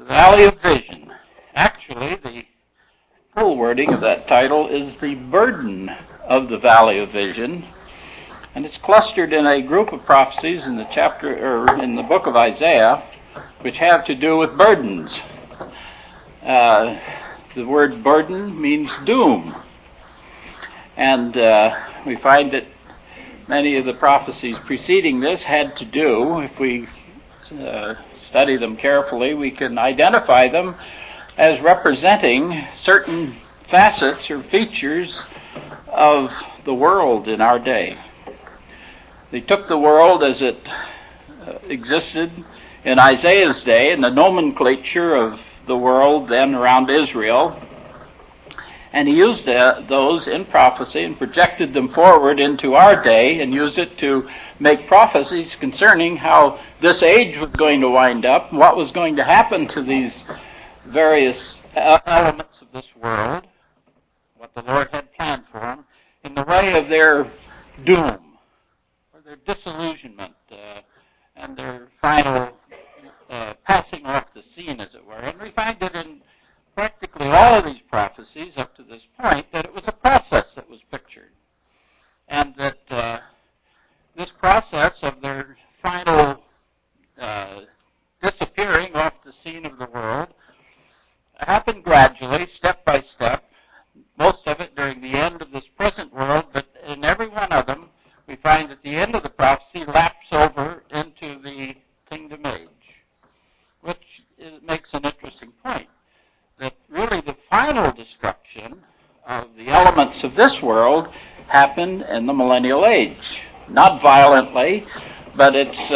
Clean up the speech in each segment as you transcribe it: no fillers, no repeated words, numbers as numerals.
The Valley of Vision. Actually, the full wording of that title is The Burden of the Valley of Vision, and it's clustered in a group of prophecies in the book of Isaiah, which have to do with burdens. The word burden means doom, and we find that many of the prophecies preceding this had to do, if we study them carefully, we can identify them as representing certain facets or features of the world in our day. They took the world as it existed in Isaiah's day, and the nomenclature of the world then around Israel, and he used those in prophecy and projected them forward into our day and used it to make prophecies concerning how this age was going to wind up and what was going to happen to these various elements of this world, what the Lord had planned for them, in the way of their doom, or their disillusionment, and their final passing off the scene, as it were. And we find that in practically all of these prophecies up to this point that it was a process that was pictured, and that this process of their final disappearing off the scene of the world happened gradually, step by step, most of it during the end of this present world, but in every one of them we find that the end of the prophecy laps over into the kingdom age, which makes an interesting point, that really the final destruction of the elements of this world happened in the millennial age. Not violently, but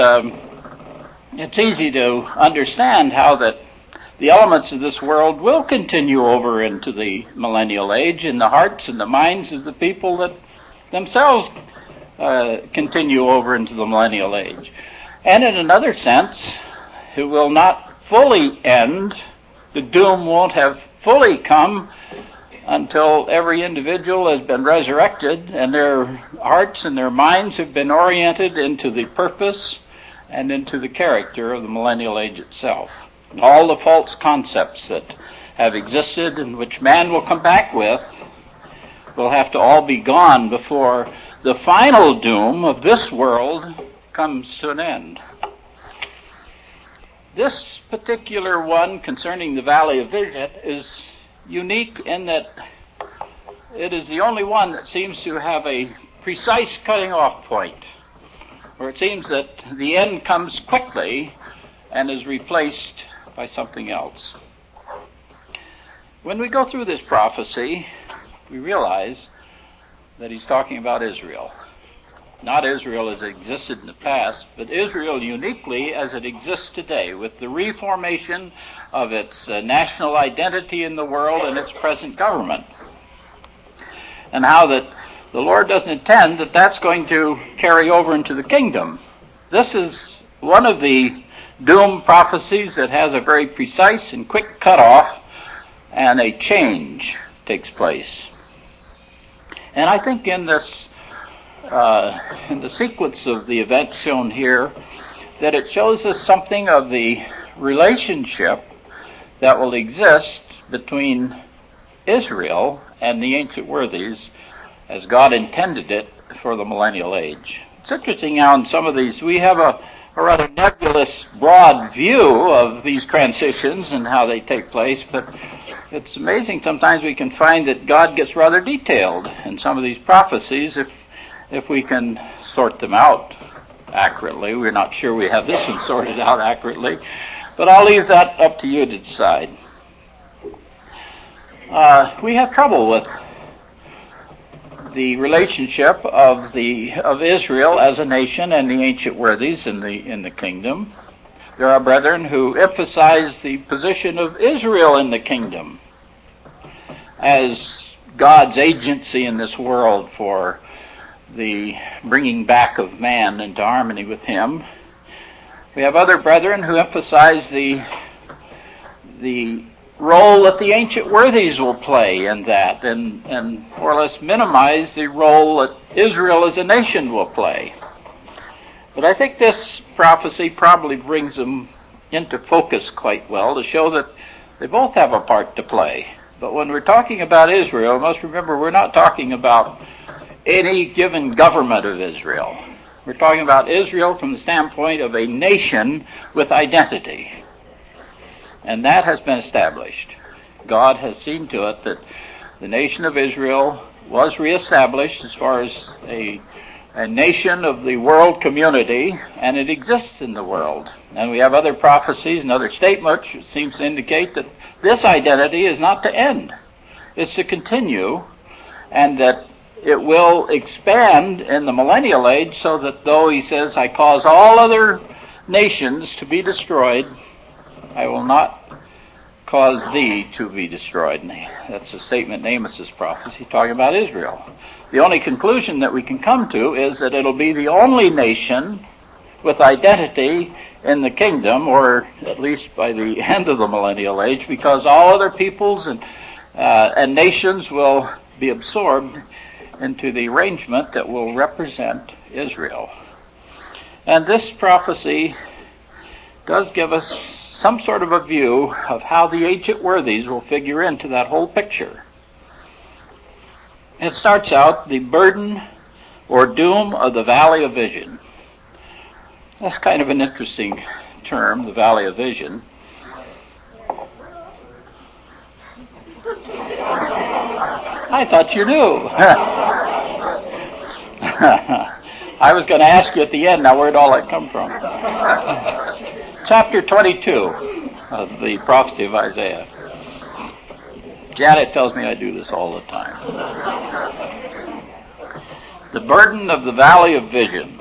it's easy to understand how that the elements of this world will continue over into the millennial age in the hearts and the minds of the people that themselves continue over into the millennial age. And in another sense, it will not fully end. The doom won't have fully come until every individual has been resurrected and their hearts and their minds have been oriented into the purpose and into the character of the millennial age itself. And all the false concepts that have existed and which man will come back with will have to all be gone before the final doom of this world comes to an end. This particular one concerning the Valley of Vision is unique in that it is the only one that seems to have a precise cutting off point, where it seems that the end comes quickly and is replaced by something else. When we go through this prophecy, we realize that he's talking about Israel. Not Israel as it existed in the past, but Israel uniquely as it exists today, with the reformation of its national identity in the world and its present government. And how that the Lord doesn't intend that that's going to carry over into the kingdom. This is one of the doom prophecies that has a very precise and quick cutoff, and a change takes place. And I think in the sequence of the events shown here, that it shows us something of the relationship that will exist between Israel and the ancient worthies as God intended it for the millennial age. It's interesting how in some of these we have a rather nebulous, broad view of these transitions and how they take place, but it's amazing sometimes we can find that God gets rather detailed in some of these prophecies if we can sort them out accurately. We're not sure we have this one sorted out accurately, but I'll leave that up to you to decide. We have trouble with the relationship of Israel as a nation and the ancient worthies in the kingdom. There are brethren who emphasize the position of Israel in the kingdom as God's agency in this world for the bringing back of man into harmony with Him. We have other brethren who emphasize the role that the ancient worthies will play in that, and more or less minimize the role that Israel as a nation will play. But I think this prophecy probably brings them into focus quite well to show that they both have a part to play. But when we're talking about Israel, we must remember we're not talking about any given government of Israel. We're talking about Israel from the standpoint of a nation with identity. And that has been established. God has seen to it that the nation of Israel was reestablished as far as a nation of the world community, and it exists in the world. And we have other prophecies and other statements which seems to indicate that this identity is not to end. It's to continue, and that it will expand in the millennial age, so that though he says, I cause all other nations to be destroyed, I will not cause thee to be destroyed. And that's a statement in Amos' prophecy talking about Israel. The only conclusion that we can come to is that it'll be the only nation with identity in the kingdom, or at least by the end of the millennial age, because all other peoples and nations will be absorbed into the arrangement that will represent Israel. And this prophecy does give us some sort of a view of how the ancient worthies will figure into that whole picture. It starts out, the burden or doom of the Valley of Vision. That's kind of an interesting term, the Valley of Vision. I thought you knew. I was going to ask you at the end, now where'd all that come from? Chapter 22 of the prophecy of Isaiah. Janet tells me I do this all the time. The burden of the Valley of Vision.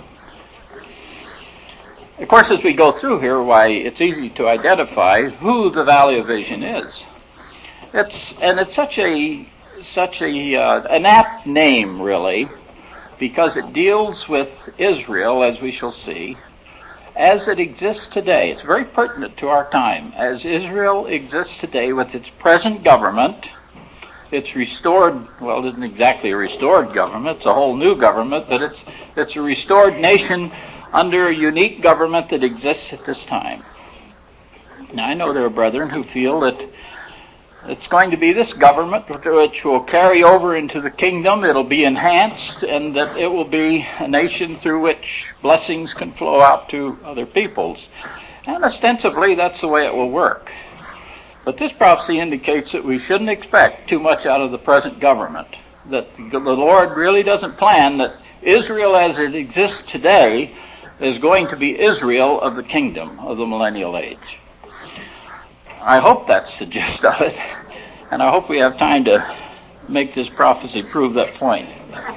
Of course, as we go through here, why, it's easy to identify who the Valley of Vision is. It's such an apt name, really, because it deals with Israel, as we shall see, as it exists today. It's very pertinent to our time. As Israel exists today with its present government, its restored, well, it isn't exactly a restored government, it's a whole new government, but it's a restored nation under a unique government that exists at this time. Now, I know there are brethren who feel that it's going to be this government which will carry over into the kingdom. It'll be enhanced, and that it will be a nation through which blessings can flow out to other peoples. And ostensibly, that's the way it will work. But this prophecy indicates that we shouldn't expect too much out of the present government. That the Lord really doesn't plan that Israel as it exists today is going to be Israel of the kingdom of the millennial age. I hope that's the gist of it, and I hope we have time to make this prophecy prove that point.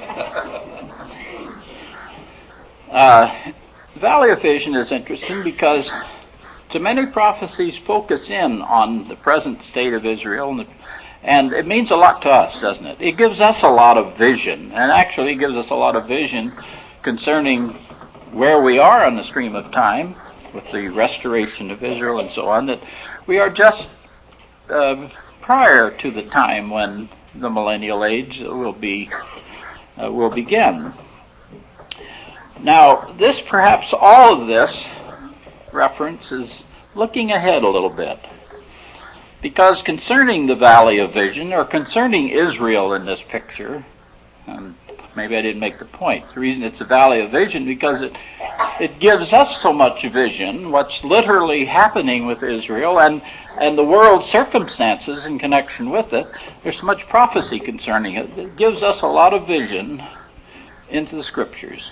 The Valley of Vision is interesting because so many prophecies focus in on the present state of Israel, and it means a lot to us, doesn't it? It gives us a lot of vision, and actually gives us a lot of vision concerning where we are on the stream of time with the restoration of Israel and so on, that we are just prior to the time when the millennial age will begin. Now, perhaps all of this reference is looking ahead a little bit, because concerning the Valley of Vision, or concerning Israel in this picture, maybe I didn't make the point. The reason it's a Valley of Vision, because it gives us so much vision, what's literally happening with Israel and the world's circumstances in connection with it. There's so much prophecy concerning it. It gives us a lot of vision into the Scriptures.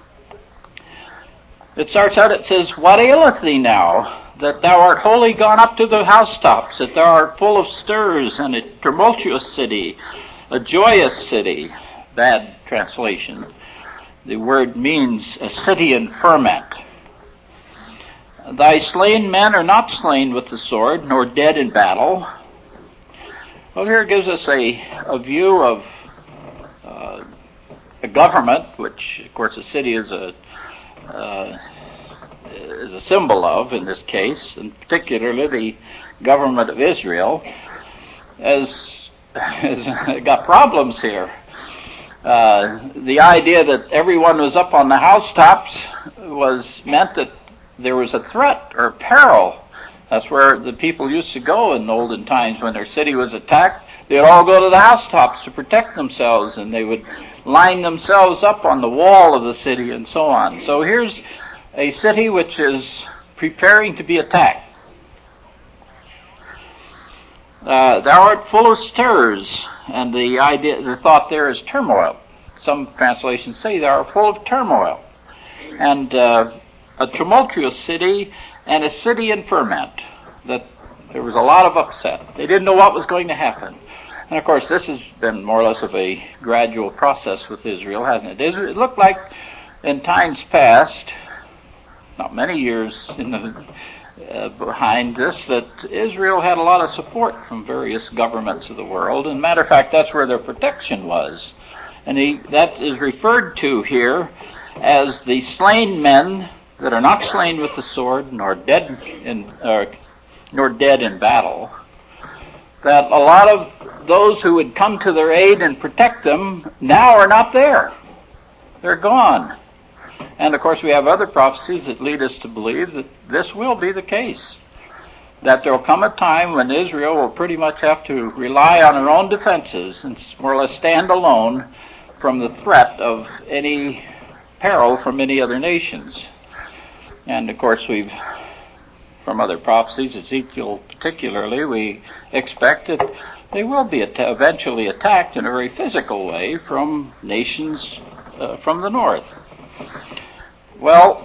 It starts out, it says, What aileth thee now, that thou art wholly gone up to the housetops, that thou art full of stirs, and a tumultuous city, a joyous city? Bad translation. The word means a city in ferment. Thy slain men are not slain with the sword, nor dead in battle. Well, here it gives us a view of a government, which, of course, a city is a symbol of, in this case, and particularly the government of Israel, has got problems here. The idea that everyone was up on the housetops meant that there was a threat or peril. That's where the people used to go in olden times when their city was attacked. They would all go to the housetops to protect themselves, and they would line themselves up on the wall of the city and so on. So here's a city which is preparing to be attacked. Thou art full of stirs, and the thought there is turmoil. Some translations say thou art full of turmoil. And a tumultuous city and a city in ferment, that there was a lot of upset. They didn't know what was going to happen. And of course, this has been more or less of a gradual process with Israel, hasn't it? It looked like in times past, not many years behind this, that Israel had a lot of support from various governments of the world. And matter of fact, that's where their protection was. And that is referred to here as the slain men that are not slain with the sword, nor dead in battle. That a lot of those who would come to their aid and protect them now are not there. They're gone. And of course we have other prophecies that lead us to believe that this will be the case. That there will come a time when Israel will pretty much have to rely on her own defenses and more or less stand alone from the threat of any peril from any other nations. And of course from other prophecies, Ezekiel particularly, we expect that they will be eventually attacked in a very physical way from nations from the north. Well,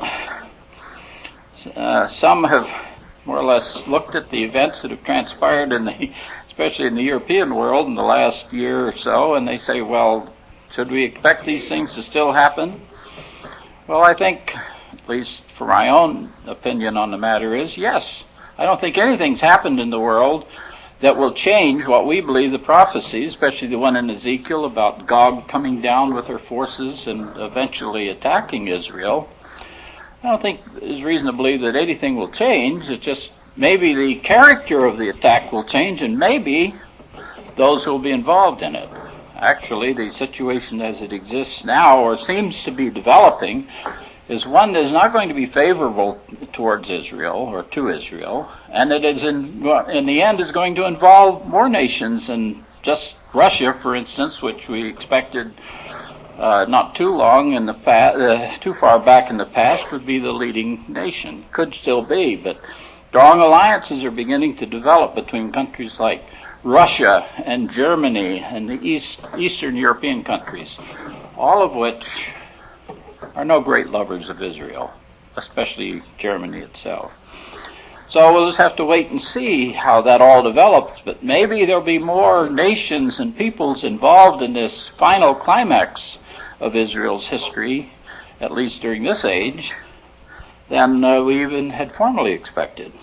some have more or less looked at the events that have transpired especially in the European world in the last year or so, and they say, well, should we expect these things to still happen? Well, I think, at least for my own opinion on the matter, is yes. I don't think anything's happened in the world that will change what we believe the prophecy, especially the one in Ezekiel about Gog coming down with her forces and eventually attacking Israel. I don't think there's reason to believe that anything will change. It's just maybe the character of the attack will change, and maybe those who will be involved in it. Actually, the situation as it exists now, or seems to be developing, is one that is not going to be favorable towards Israel or to Israel, and it is in the end is going to involve more nations than just Russia, for instance, which we expected not too long in the past, too far back in the past, would be the leading nation. Could still be, but strong alliances are beginning to develop between countries like Russia and Germany and the Eastern European countries, all of which are no great lovers of Israel, especially Germany itself. So we'll just have to wait and see how that all develops, but maybe there'll be more nations and peoples involved in this final climax of Israel's history, at least during this age, than we even had formerly expected.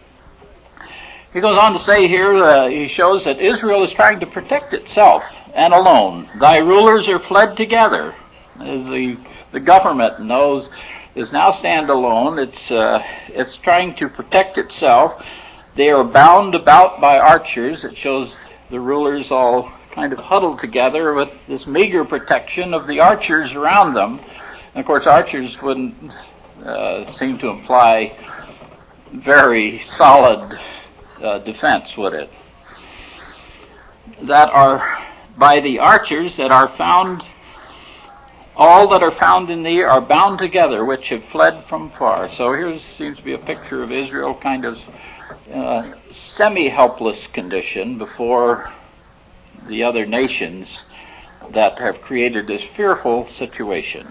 He goes on to say here, he shows that Israel is trying to protect itself and alone. Thy rulers are fled together. As the government knows, is now stand alone. It's trying to protect itself. They are bound about by archers. It shows the rulers all kind of huddled together with this meager protection of the archers around them. And of course, archers wouldn't seem to imply very solid defense, would it? That are by the archers that are found, all that are found in thee are bound together, which have fled from far. So here seems to be a picture of Israel kind of semi-helpless condition before the other nations that have created this fearful situation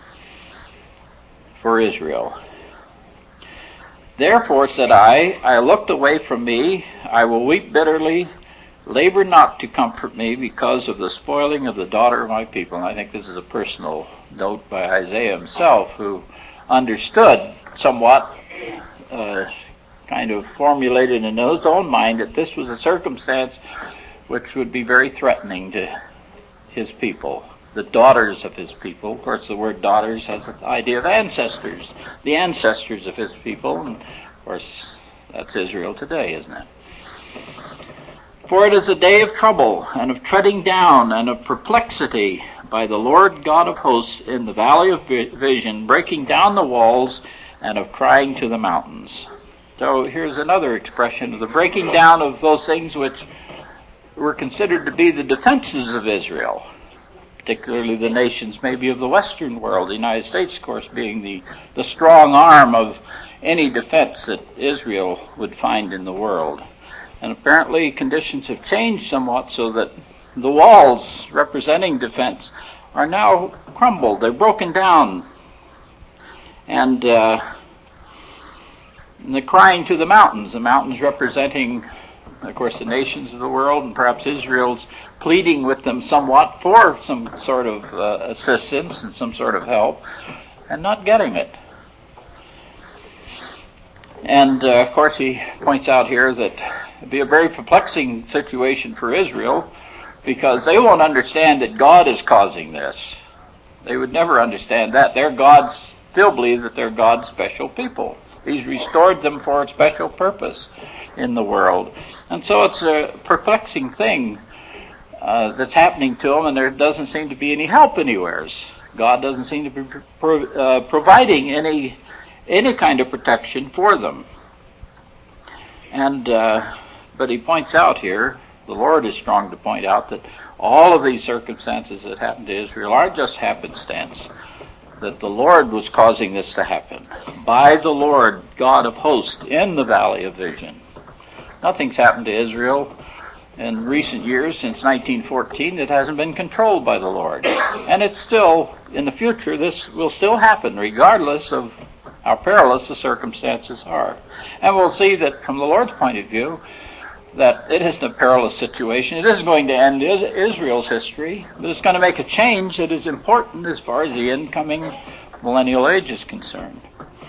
for Israel. Therefore, said I looked away from me, I will weep bitterly, labor not to comfort me because of the spoiling of the daughter of my people. And I think this is a personal note by Isaiah himself, who understood somewhat, kind of formulated in his own mind that this was a circumstance which would be very threatening to his people, the daughters of his people. Of course, the word daughters has the idea of ancestors, the ancestors of his people. And of course, that's Israel today, isn't it? For it is a day of trouble, and of treading down, and of perplexity by the Lord God of hosts in the valley of vision, breaking down the walls and of crying to the mountains. So here's another expression of the breaking down of those things which were considered to be the defenses of Israel, particularly the nations maybe of the Western world, the United States, of course, being the strong arm of any defense that Israel would find in the world. And apparently conditions have changed somewhat so that the walls representing defense are now crumbled. They're broken down. And the crying to the mountains representing, of course, the nations of the world, and perhaps Israel's pleading with them somewhat for some sort of assistance and some sort of help, and not getting it. And, of course, he points out here that it would be a very perplexing situation for Israel, because they won't understand that God is causing this. They would never understand that. Their gods still believe that they're God's special people. He's restored them for a special purpose in the world. And so it's a perplexing thing that's happening to them, and there doesn't seem to be any help anywhere. God doesn't seem to be providing any kind of protection for them. And but he points out here, the Lord is strong to point out, that all of these circumstances that happened to Israel are just happenstance, that the Lord was causing this to happen by the Lord God of hosts in the valley of vision. Nothing's happened to Israel in recent years, since 1914, that hasn't been controlled by the Lord. And it's still, in the future, this will still happen regardless of how perilous the circumstances are. And we'll see that from the Lord's point of view, that it isn't a perilous situation. It isn't going to end Israel's history, but it's going to make a change that is important as far as the incoming millennial age is concerned.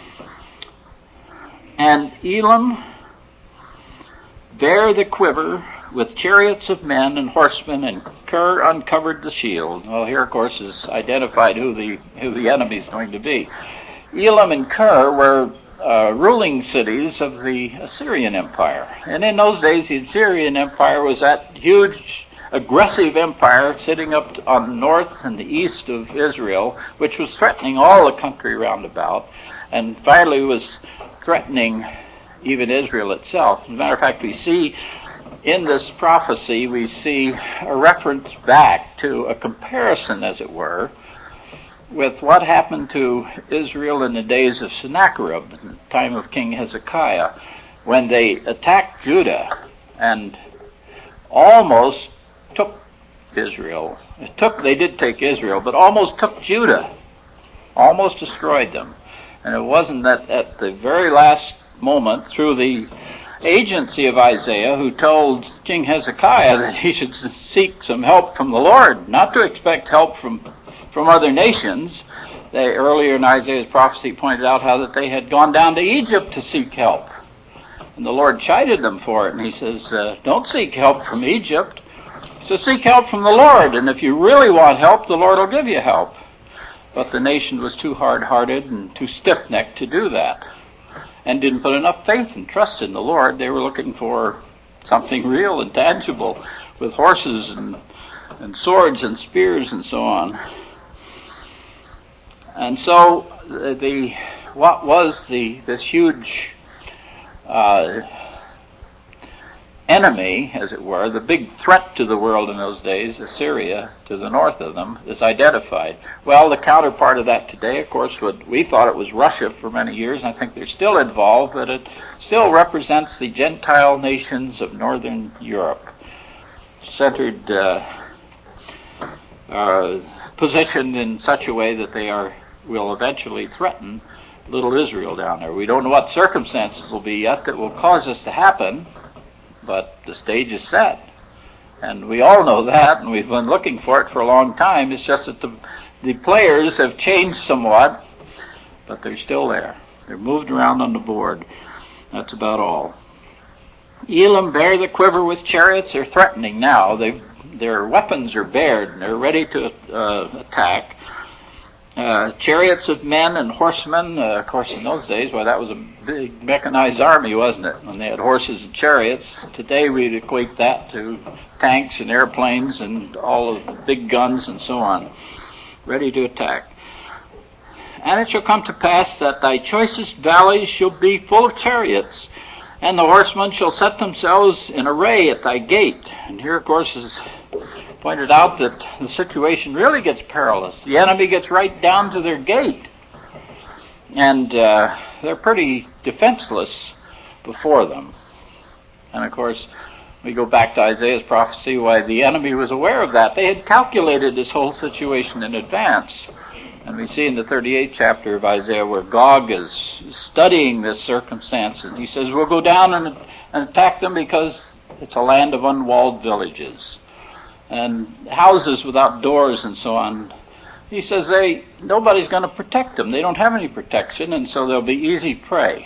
And Elam bare the quiver with chariots of men and horsemen, and Kir uncovered the shield. Well, here, of course, is identified who the enemy is going to be. Elam and Kir were ruling cities of the Assyrian Empire. And in those days, the Assyrian Empire was that huge, aggressive empire sitting up on the north and the east of Israel, which was threatening all the country round about, and finally was threatening even Israel itself. As a matter of fact, we see in this prophecy, we see a reference back to a comparison, as it were, with what happened to Israel in the days of Sennacherib, in the time of King Hezekiah, when they attacked Judah and almost took Israel. They did take Israel, but almost took Judah, almost destroyed them. And it wasn't that at the very last moment, through the agency of Isaiah, who told King Hezekiah that he should seek some help from the Lord, not to expect help from other nations. They, earlier in Isaiah's prophecy, pointed out how that they had gone down to Egypt to seek help. And the Lord chided them for it, and he says, don't seek help from Egypt. So seek help from the Lord, and if you really want help, the Lord will give you help. But the nation was too hard-hearted and too stiff-necked to do that, and didn't put enough faith and trust in the Lord. They were looking for something real and tangible, with horses and swords and spears and so on. And so this huge enemy, as it were, the big threat to the world in those days, Assyria, to the north of them, is identified. Well, the counterpart of that today, of course, we thought it was Russia for many years, and I think they're still involved, but it still represents the Gentile nations of northern Europe, centered, positioned in such a way that they will eventually threaten little Israel down there. We don't know what circumstances will be yet that will cause this to happen, but the stage is set. And we all know that, and we've been looking for it for a long time. It's just that the players have changed somewhat, but they're still there. They're moved around on the board. That's about all. Elam bare the quiver with chariots. They're threatening now. Their weapons are bared, and they're ready to attack. Chariots of men and horsemen. Of course, in those days, that was a big mechanized army, wasn't it? When they had horses and chariots. Today, we'd equate that to tanks and airplanes and all of the big guns and so on, ready to attack. And it shall come to pass that thy choicest valleys shall be full of chariots, and the horsemen shall set themselves in array at thy gate. And here, of course, is pointed out that the situation really gets perilous. The enemy gets right down to their gate. And they're pretty defenseless before them. And, of course, we go back to Isaiah's prophecy, why the enemy was aware of that. They had calculated this whole situation in advance. And we see in the 38th chapter of Isaiah where Gog is studying this circumstance. And he says, we'll go down and attack them because it's a land of unwalled villages and houses without doors and so on. He says nobody's going to protect them. They don't have any protection, and so they'll be easy prey.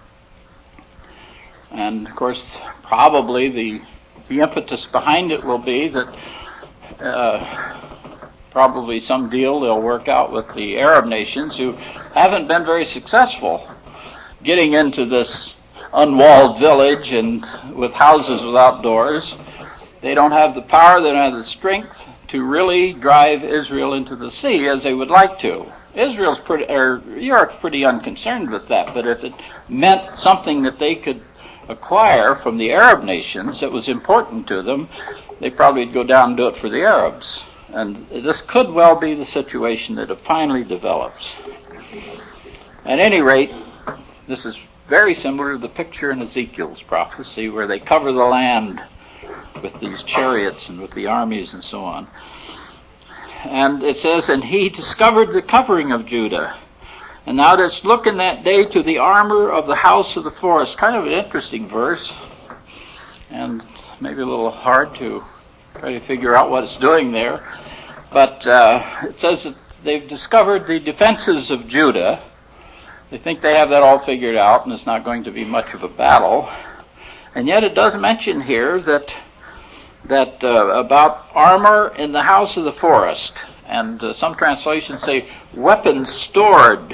And, of course, probably the impetus behind it will be that probably some deal they'll work out with the Arab nations who haven't been very successful getting into this unwalled village and with houses without doors. They don't have the power, they don't have the strength to really drive Israel into the sea as they would like to. Europe's pretty unconcerned with that, but if it meant something that they could acquire from the Arab nations that was important to them, they probably would go down and do it for the Arabs. And this could well be the situation that it finally develops. At any rate, this is very similar to the picture in Ezekiel's prophecy where they cover the land with these chariots and with the armies and so on. And it says, and he discovered the covering of Judah. And thou didst look in that day to the armor of the house of the forest. Kind of an interesting verse, and maybe a little hard to try to figure out what it's doing there. But it says that they've discovered the defenses of Judah. They think they have that all figured out, and it's not going to be much of a battle. And yet it does mention here that about armor in the house of the forest. And some translations say weapons stored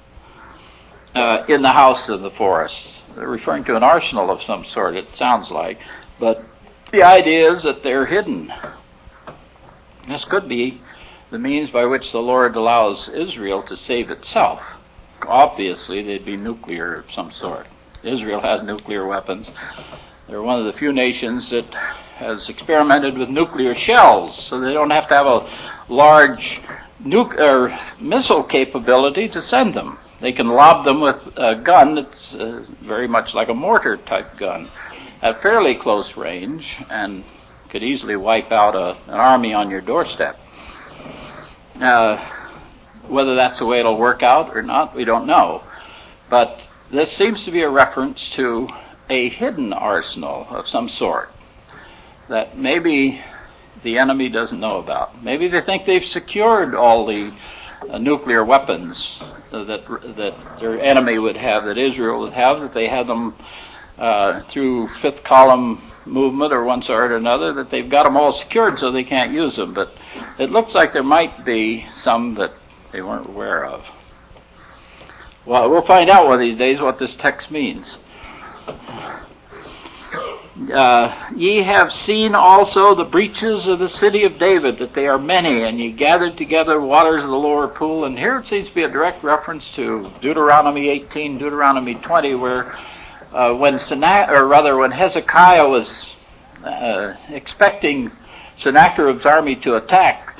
in the house of the forest. They're referring to an arsenal of some sort, it sounds like. But the idea is that they're hidden. This could be the means by which the Lord allows Israel to save itself. Obviously, they'd be nuclear of some sort. Israel has nuclear weapons. They're one of the few nations that has experimented with nuclear shells, so they don't have to have a large missile capability to send them. They can lob them with a gun that's very much like a mortar-type gun at fairly close range and could easily wipe out an army on your doorstep. Whether that's the way it'll work out or not, we don't know. But this seems to be a reference to a hidden arsenal of some sort that maybe the enemy doesn't know about. Maybe they think they've secured all the nuclear weapons that their enemy would have, that Israel would have, that they have them through fifth column movement or one sort or another, that they've got them all secured so they can't use them. But it looks like there might be some that they weren't aware of. Well, we'll find out one of these days what this text means. Ye have seen also the breaches of the city of David, that they are many, and ye gathered together waters of the lower pool. And here it seems to be a direct reference to Deuteronomy 18, Deuteronomy 20, where when Hezekiah was expecting Sennacherib's army to attack,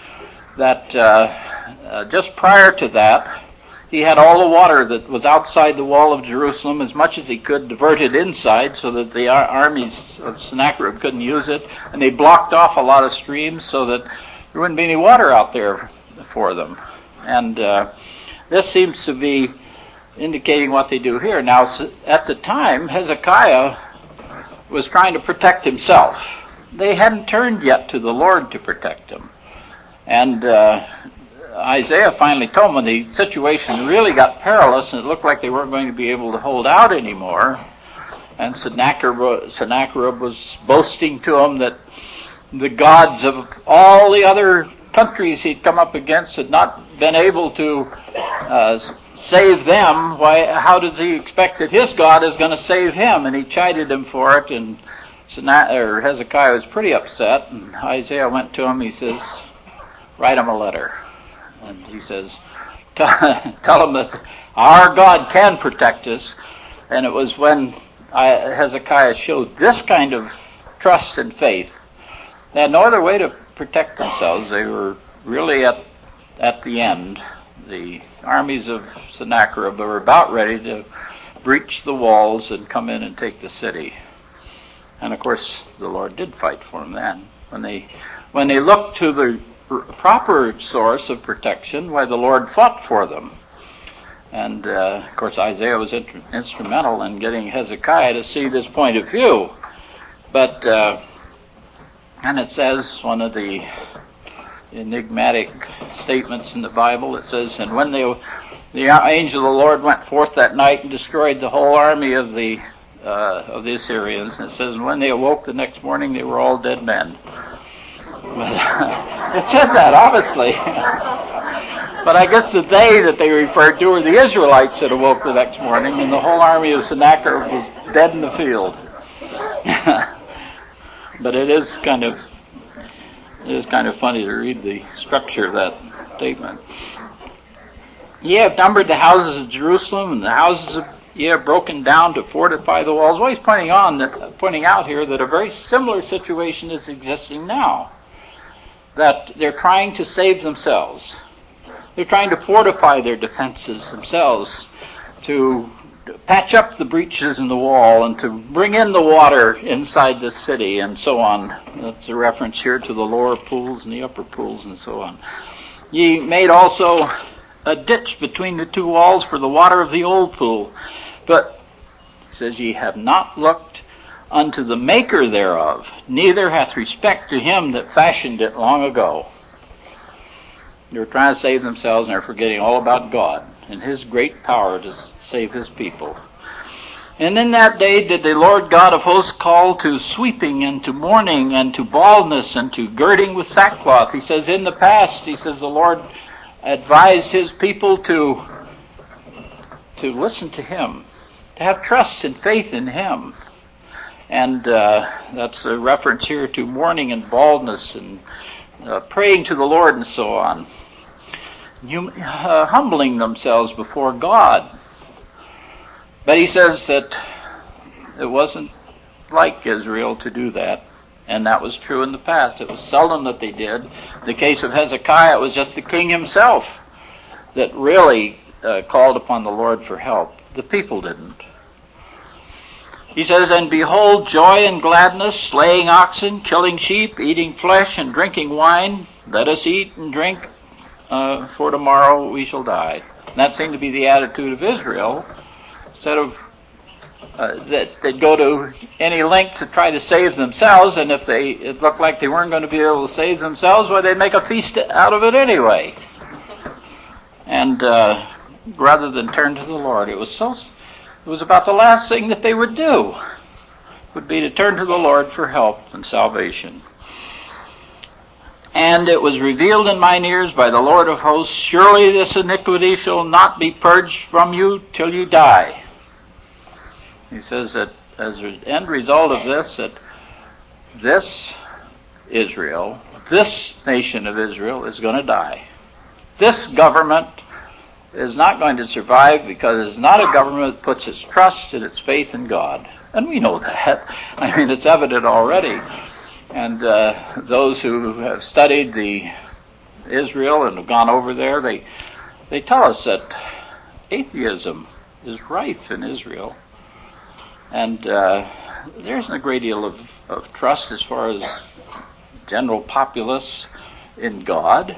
that just prior to that, he had all the water that was outside the wall of Jerusalem, as much as he could, diverted inside so that the armies of Sennacherib couldn't use it. And they blocked off a lot of streams so that there wouldn't be any water out there for them. And this seems to be indicating what they do here. Now, at the time, Hezekiah was trying to protect himself. They hadn't turned yet to the Lord to protect him. And Isaiah finally told them when the situation really got perilous and it looked like they weren't going to be able to hold out anymore, and Sennacherib was boasting to him that the gods of all the other countries he'd come up against had not been able to save them. How does he expect that his God is going to save him? And he chided him for it, and Hezekiah was pretty upset, and Isaiah went to him. He says, write him a letter. And he says, tell them that our God can protect us. And it was when Hezekiah showed this kind of trust and faith. They had no other way to protect themselves. They were really at the end. The armies of Sennacherib were about ready to breach the walls and come in and take the city. And of course, the Lord did fight for them then. When they looked to the proper source of protection, why the Lord fought for them. And of course, Isaiah was instrumental in getting Hezekiah to see this point of view. But and it says, one of the enigmatic statements in the Bible, it says, and when the angel of the Lord went forth that night and destroyed the whole army of the Assyrians, and it says, and when they awoke the next morning, they were all dead men. But, it says that, obviously. But I guess the they that they referred to were the Israelites that awoke the next morning, and the whole army of Sennacherib was dead in the field. But it is kind of funny to read the structure of that statement. Ye have numbered the houses of Jerusalem, and the houses of ye have broken down to fortify the walls. Well, he's pointing out here that a very similar situation is existing now. That they're trying to save themselves. They're trying to fortify their defenses themselves, to patch up the breaches in the wall and to bring in the water inside the city and so on. That's a reference here to the lower pools and the upper pools and so on. Ye made also a ditch between the two walls for the water of the old pool. But, it says, ye have not looked unto the maker thereof, neither hath respect to him that fashioned it long ago. They're trying to save themselves, and they're forgetting all about God and His great power to save His people. And in that day did the Lord God of hosts call to sweeping and to mourning and to baldness and to girding with sackcloth. He says, in the past, he says, the Lord advised His people to listen to Him, to have trust and faith in Him. And that's a reference here to mourning and baldness and praying to the Lord and so on. Humbling themselves before God. But he says that it wasn't like Israel to do that. And that was true in the past. It was seldom that they did. In the case of Hezekiah, it was just the king himself that really called upon the Lord for help. The people didn't. He says, and behold, joy and gladness, slaying oxen, killing sheep, eating flesh, and drinking wine. Let us eat and drink, for tomorrow we shall die. And that seemed to be the attitude of Israel. Instead of that they'd go to any length to try to save themselves, and if it looked like they weren't going to be able to save themselves, well, they'd make a feast out of it anyway. And rather than turn to the Lord, it was about the last thing that they would do, would be to turn to the Lord for help and salvation. And it was revealed in mine ears by the Lord of hosts, surely this iniquity shall not be purged from you till you die. He says that as an end result of this, that this Israel, this nation of Israel is going to die. This government is not going to survive because it's not a government that puts its trust and its faith in God. And we know that. I mean, it's evident already. And those who have studied Israel and have gone over there, they tell us that atheism is rife in Israel. And there isn't a great deal of trust as far as general populace in God.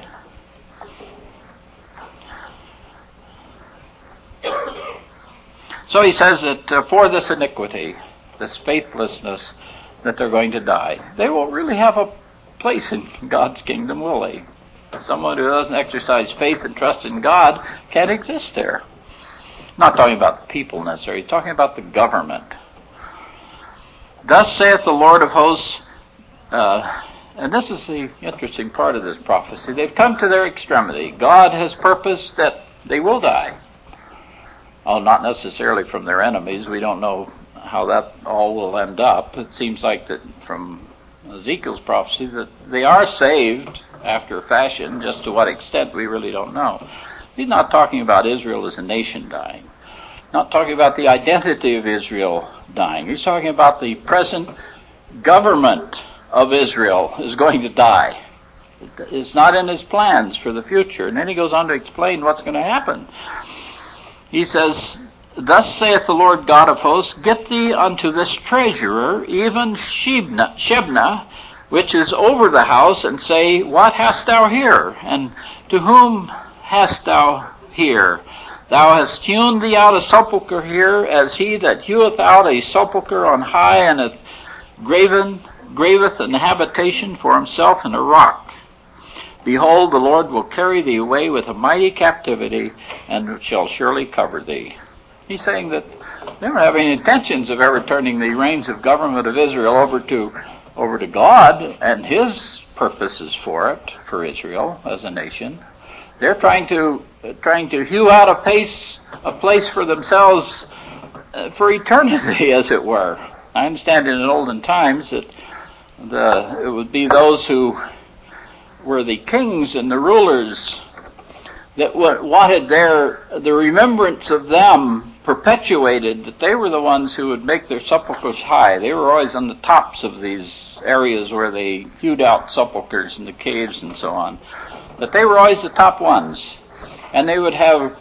So he says that for this iniquity, this faithlessness, that they're going to die. They won't really have a place in God's kingdom, will they? Someone who doesn't exercise faith and trust in God can't exist there. Not talking about the people necessarily, talking about the government. Thus saith the Lord of hosts, and this is the interesting part of this prophecy. They've come to their extremity. God has purposed that they will die. Oh, not necessarily from their enemies. We don't know how that all will end up. It seems like that from Ezekiel's prophecy that they are saved after a fashion. Just to what extent, we really don't know. He's not talking about Israel as a nation dying. Not talking about the identity of Israel dying. He's talking about the present government of Israel is going to die. It's not in his plans for the future. And then he goes on to explain what's going to happen. He says, "Thus saith the Lord God of hosts, get thee unto this treasurer, even Shebna, which is over the house, and say, What hast thou here? And to whom hast thou here? Thou hast hewn thee out a sepulchre here, as he that heweth out a sepulchre on high, and hath graveth an habitation for himself in a rock. Behold, the Lord will carry thee away with a mighty captivity, and shall surely cover thee." He's saying that they don't have any intentions of ever turning the reins of government of Israel over to God and His purposes for it, for Israel as a nation. They're trying to hew out a place for themselves for eternity, as it were. I understand in olden times that it would be those who were the kings and the rulers that wanted the remembrance of them perpetuated, that they were the ones who would make their sepulchres high. They were always on the tops of these areas where they hewed out sepulchres in the caves and so on. But they were always the top ones. And they would have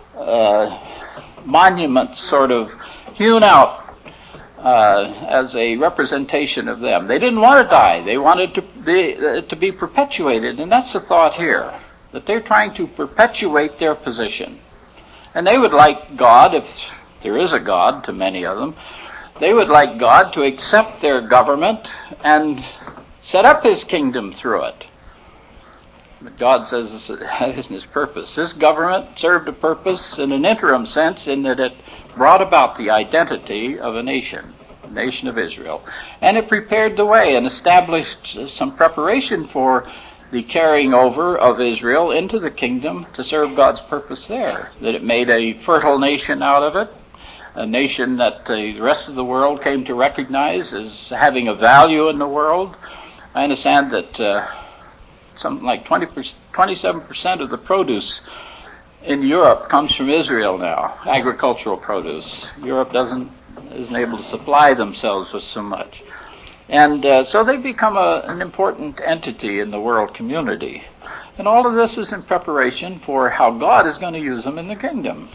monuments sort of hewn out as a representation of them. They didn't want to die. They wanted to be perpetuated. And that's the thought here, that they're trying to perpetuate their position. And they would like God, if there is a God to many of them, they would like God to accept their government and set up His kingdom through it. But God says that isn't His purpose. This government served a purpose in an interim sense in that it brought about the identity of a nation, the nation of Israel. And it prepared the way and established some preparation for the carrying over of Israel into the kingdom to serve God's purpose there. That it made a fertile nation out of it, a nation that the rest of the world came to recognize as having a value in the world. I understand that something like 27% of the produce in Europe comes from Israel now, agricultural produce. Europe isn't able to supply themselves with so much. And so they've become an important entity in the world community. And all of this is in preparation for how God is going to use them in the kingdom.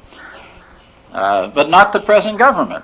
But not the present government.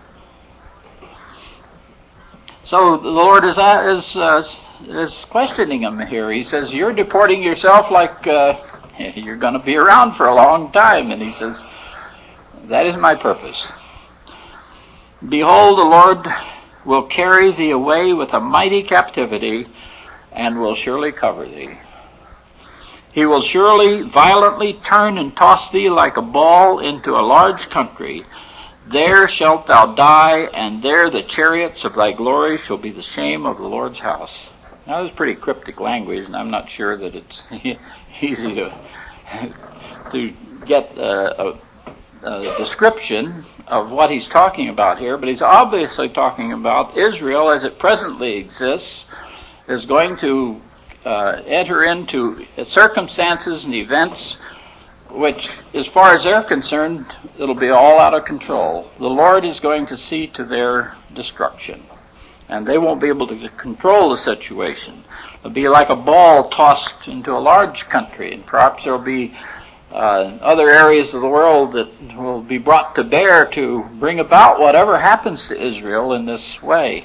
So the Lord is questioning him here. He says, "You're deporting yourself like you're going to be around for a long time." And he says, "That is my purpose. Behold, the Lord will carry thee away with a mighty captivity, and will surely cover thee. He will surely violently turn and toss thee like a ball into a large country. There shalt thou die, and there the chariots of thy glory shall be the shame of the Lord's house." Now, this is pretty cryptic language, and I'm not sure that it's easy to get a description of what he's talking about here, but he's obviously talking about Israel as it presently exists is going to enter into circumstances and events which, as far as they're concerned, it'll be all out of control. The Lord is going to see to their destruction, and they won't be able to control the situation. It'll be like a ball tossed into a large country, and perhaps there'll be other areas of the world that will be brought to bear to bring about whatever happens to Israel in this way.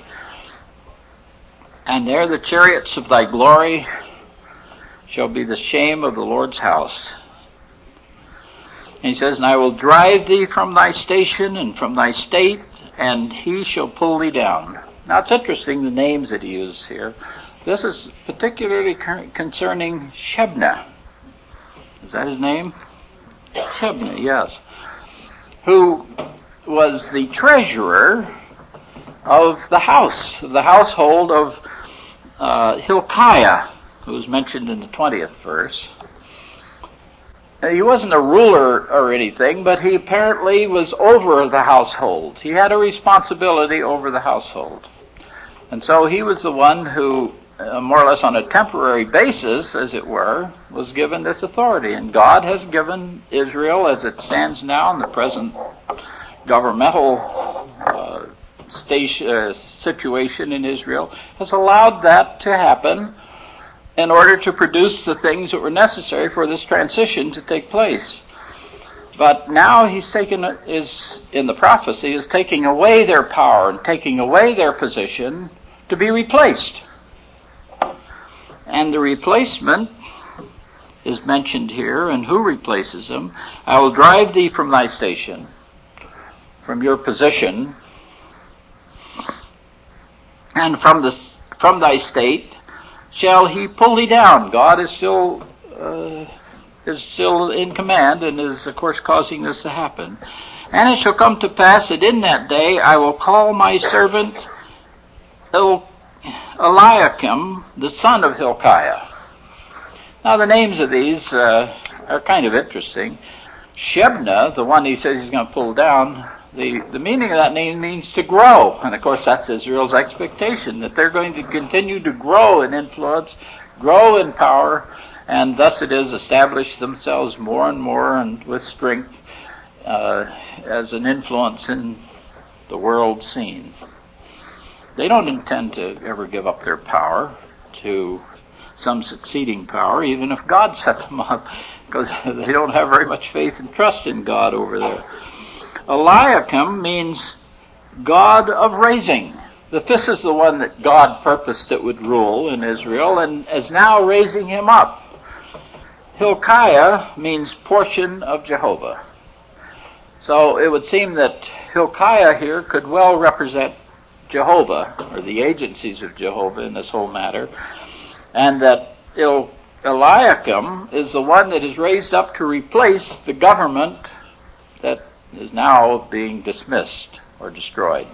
"And there the chariots of thy glory shall be the shame of the Lord's house." And he says, "And I will drive thee from thy station and from thy state, and he shall pull thee down." Now it's interesting the names that he uses here. This is particularly concerning Shebna. Is that his name? Shebna, yes. Who was the treasurer of the household of Hilkiah, who is mentioned in the 20th verse. He wasn't a ruler or anything, but he apparently was over the household. He had a responsibility over the household. And so he was the one who more or less on a temporary basis, as it were, was given this authority. And God has given Israel, as it stands now in the present governmental situation in Israel, has allowed that to happen in order to produce the things that were necessary for this transition to take place. But now in the prophecy, is taking away their power and taking away their position to be replaced. And the replacement is mentioned here, and who replaces them? I will drive thee from thy station, from your position, and from thy state shall he pull thee down. God is still in command and is, of course, causing this to happen. And it shall come to pass that in that day I will call my servant Eliakim, the son of Hilkiah. Now, the names of these are kind of interesting. Shebna, the one he says he's going to pull down, the meaning of that name means to grow. And, of course, that's Israel's expectation, that they're going to continue to grow in influence, grow in power, and thus it is establish themselves more and more and with strength as an influence in the world scene. They don't intend to ever give up their power to some succeeding power, even if God set them up, because they don't have very much faith and trust in God over there. Eliakim means God of raising. That this is the one that God purposed that would rule in Israel and is now raising him up. Hilkiah means portion of Jehovah. So it would seem that Hilkiah here could well represent Jehovah, or the agencies of Jehovah in this whole matter, and that Eliakim is the one that is raised up to replace the government that is now being dismissed or destroyed.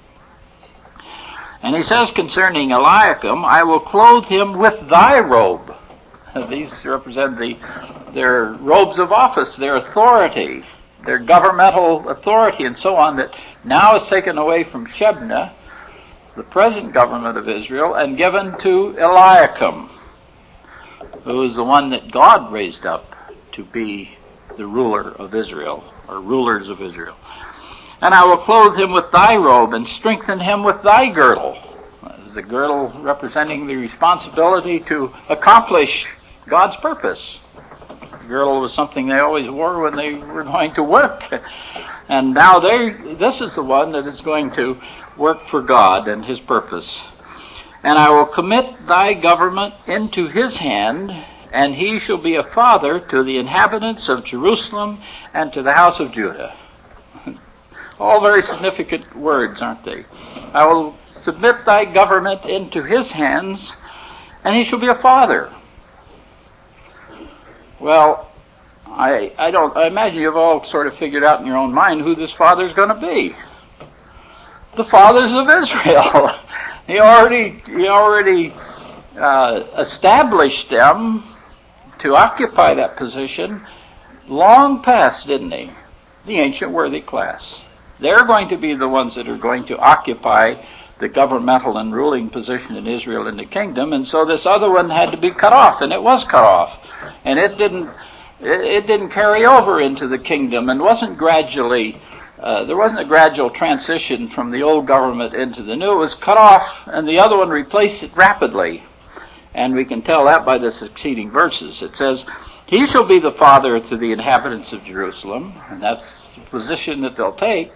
And he says concerning Eliakim, I will clothe him with thy robe. These represent their robes of office, their authority, their governmental authority and so on, that now is taken away from Shebna, the present government of Israel, and given to Eliakim, who is the one that God raised up to be the ruler of Israel, or rulers of Israel. And I will clothe him with thy robe and strengthen him with thy girdle. The girdle representing the responsibility to accomplish God's purpose. The girdle was something they always wore when they were going to work. And now this is the one that is going to work for God and his purpose. And I will commit thy government into his hand, and he shall be a father to the inhabitants of Jerusalem and to the house of Judah. All very significant words, aren't they? I will submit thy government into his hands, and he shall be a father. Well, I imagine you've all sort of figured out in your own mind who this father's going to be. The fathers of Israel. He already established them to occupy that position long past, didn't he? The ancient worthy class. They're going to be the ones that are going to occupy the governmental and ruling position in Israel and the kingdom, and so this other one had to be cut off, and it was cut off. And it didn't carry over into the kingdom, and wasn't gradually, there wasn't a gradual transition from the old government into the new. It was cut off, and the other one replaced it rapidly. And we can tell that by the succeeding verses. It says, he shall be the father to the inhabitants of Jerusalem, and that's the position that they'll take.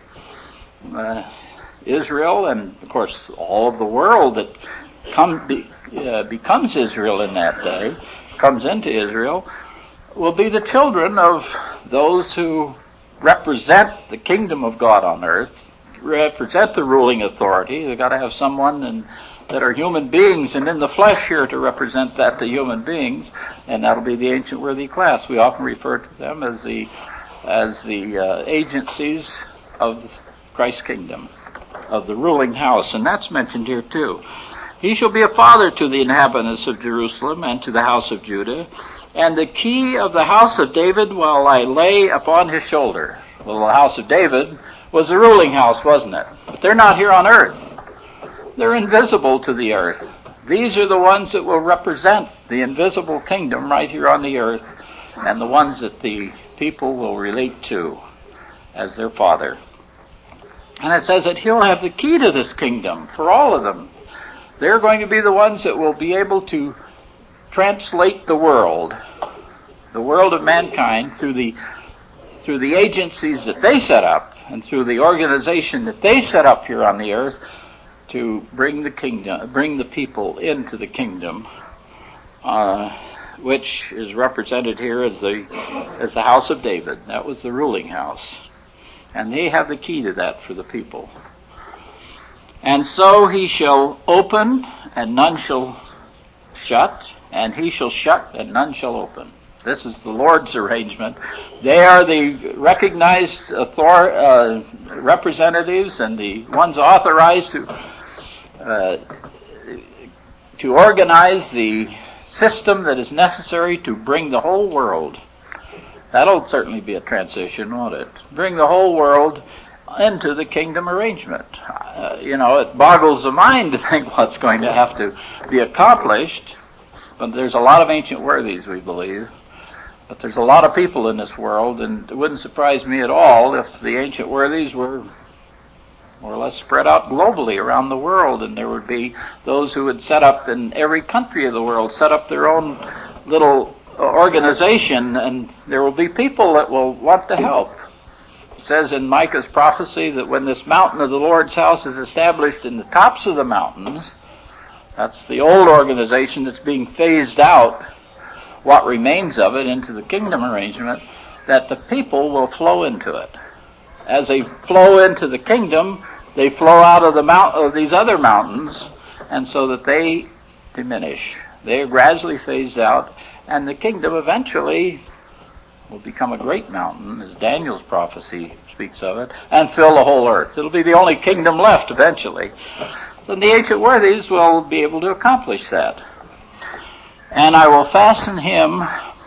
Israel, and of course all of the world that becomes Israel in that day, comes into Israel, will be the children of those who represent the kingdom of God on earth, represent the ruling authority. They've got to have someone that are human beings and in the flesh here to represent that to human beings, and that'll be the ancient worthy class. We often refer to them as the agencies of Christ's kingdom, of the ruling house, and that's mentioned here too. He shall be a father to the inhabitants of Jerusalem and to the house of Judah, and the key of the house of David will I lay upon his shoulder. Well, the house of David was the ruling house, wasn't it? But they're not here on earth. They're invisible to the earth. These are the ones that will represent the invisible kingdom right here on the earth, and the ones that the people will relate to as their Father. And it says that He'll have the key to this kingdom for all of them. They're going to be the ones that will be able to translate the world of mankind, through the agencies that they set up and through the organization that they set up here on the earth, to bring the people into the kingdom, which is represented here as the house of David. That was the ruling house. And they have the key to that for the people. And so He shall open, and none shall shut, and He shall shut, and none shall open. This is the Lord's arrangement. They are the recognized representatives and the ones authorized to organize the system that is necessary to bring the whole world. That'll certainly be a transition, won't it? Bring the whole world into the kingdom arrangement. It boggles the mind to think what's going to have to be accomplished. But there's a lot of ancient worthies, we believe. But there's a lot of people in this world, and it wouldn't surprise me at all if the ancient worthies were more or less spread out globally around the world, and there would be those who would set up in every country of the world, set up their own little organization, and there will be people that will want to help. It says in Micah's prophecy that when this mountain of the Lord's house is established in the tops of the mountains, that's the old organization that's being phased out, what remains of it, into the kingdom arrangement, that the people will flow into it. As they flow into the kingdom, they flow out of these other mountains, and so that they diminish. They are gradually phased out, and the kingdom eventually will become a great mountain, as Daniel's prophecy speaks of it, and fill the whole earth. It'll be the only kingdom left eventually. Then the ancient worthies will be able to accomplish that. And I will fasten him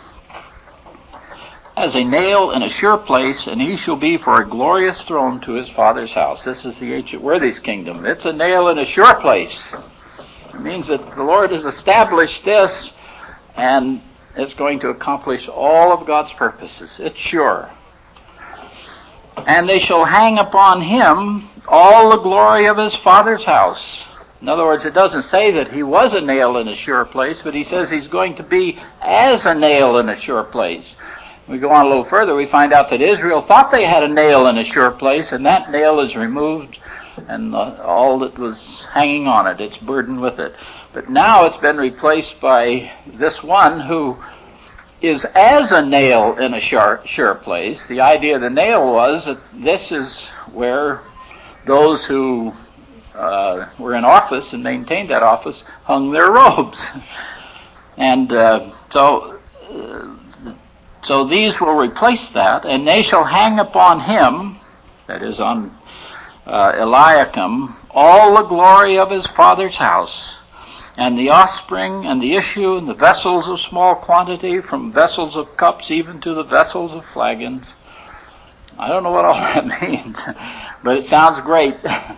as a nail in a sure place, and he shall be for a glorious throne to his Father's house. This is the ancient worthies kingdom. It's a nail in a sure place. It means that the Lord has established this, and is going to accomplish all of God's purposes. It's sure. And they shall hang upon him all the glory of his Father's house. In other words, it doesn't say that he was a nail in a sure place, but he says he's going to be as a nail in a sure place. We go on a little further, we find out that Israel thought they had a nail in a sure place, and that nail is removed, and all that was hanging on it, it's burdened with it. But now it's been replaced by this one who is as a nail in a sure place. The idea of the nail was that this is where those who were in office and maintained that office hung their robes. And so these will replace that, and they shall hang upon him, that is on Eliakim, all the glory of his Father's house, and the offspring and the issue and the vessels of small quantity, from vessels of cups even to the vessels of flagons. I don't know what all that means, but it sounds great.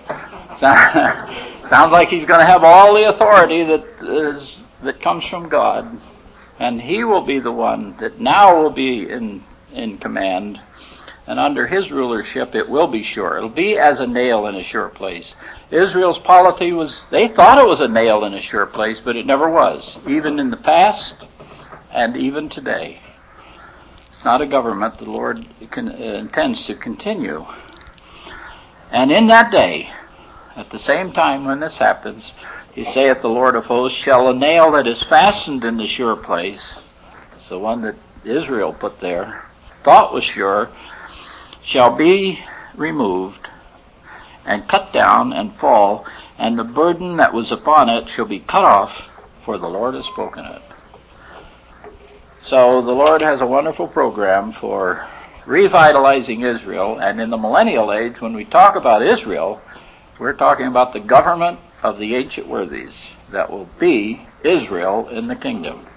Sounds like he's going to have all the authority that comes from God, and he will be the one that now will be in command, and under his rulership it will be sure. It'll be as a nail in a sure place. Israel's polity they thought it was a nail in a sure place, but it never was, even in the past and even today. It's not a government the Lord intends to continue. And in that day, at the same time when this happens, he saith the Lord of hosts, shall a nail that is fastened in the sure place, it's the one that Israel put there, thought was sure, shall be removed and cut down and fall, and the burden that was upon it shall be cut off, for the Lord has spoken it. So the Lord has a wonderful program for revitalizing Israel, and in the millennial age, when we talk about Israel, we're talking about the government of the ancient worthies that will be Israel in the kingdom.